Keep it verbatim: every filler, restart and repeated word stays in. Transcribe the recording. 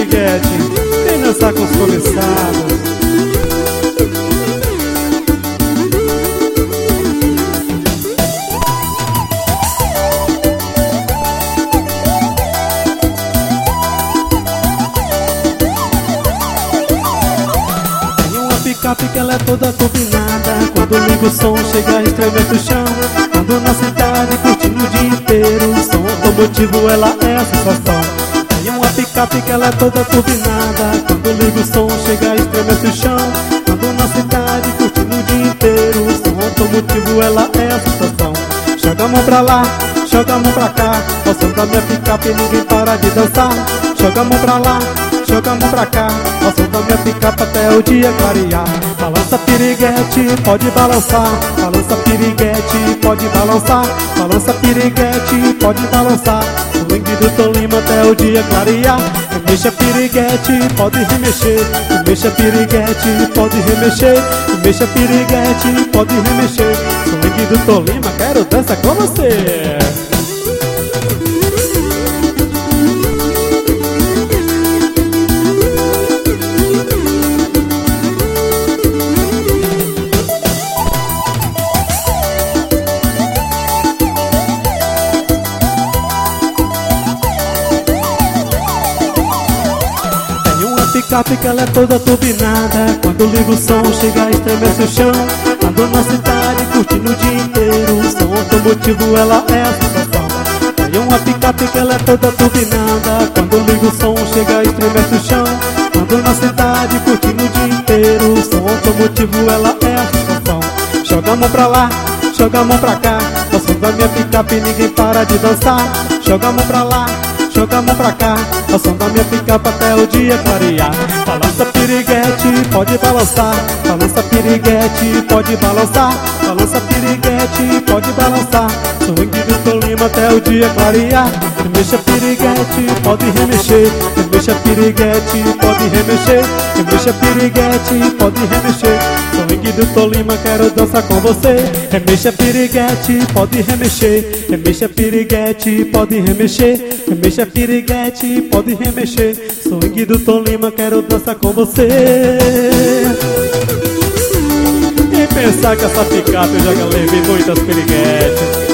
piriguete, vem dançar com os cobiçados. Picape que ela é toda turbinada, quando liga o som chega estremece o chão. Quando na cidade curtindo o dia inteiro, o som automotivo ela é a sensação. Tem uma picape que ela é toda turbinada, quando liga o som chega estremece o chão. Quando na cidade curtindo o dia inteiro, o som automotivo ela é a sensação. Joga a mão pra lá, joga a mão pra cá, ao som da minha picape ninguém para de dançar. Joga a mão pra lá, joga a mão pra cá, ao som da minha picape até o dia clarear. Balança piriguete, pode balançar. Balança piriguete, pode balançar. Balança piriguete, pode balançar. Swing do Tolima até o dia clarear. Remexa piriguete, pode remexer. Remexa piriguete, pode remexer. Remexa piriguete, pode remexer. Swing do Tolima, quero dançar com você. Picape que ela é toda turbinada, quando liga o som chega estremece o chão. Ando na cidade curtindo o dia inteiro, o som automotivo ela é a sensação. Tem uma picape que ela é toda turbinada, quando liga o som chega estremece o chão. Ando na cidade curtindo o dia inteiro, o som automotivo ela é a sensação. Joga a mão pra lá, joga a mão pra cá, ao som da minha picape ninguém para de dançar. Joga a mão pra lá, joga a mão pra cá, ao som da minha picape até o dia clarear. Balança piriguete, pode balançar. Balança piriguete, pode balançar. Balança piriguete, pode balançar. Swing do Tolima até o dia clarear. Remexa piriguete, pode remexer. Remexa piriguete, pode remexer. Remexa piriguete, pode remexer. Swing do Tolima, quero dançar com você. Remexa piriguete, pode remexer. Remexa piriguete, pode remexer. Remexa piriguete, pode remexer. Swing do Tolima, quero dançar com você. E pensar que essa picape eu já levei muitas piriguetes.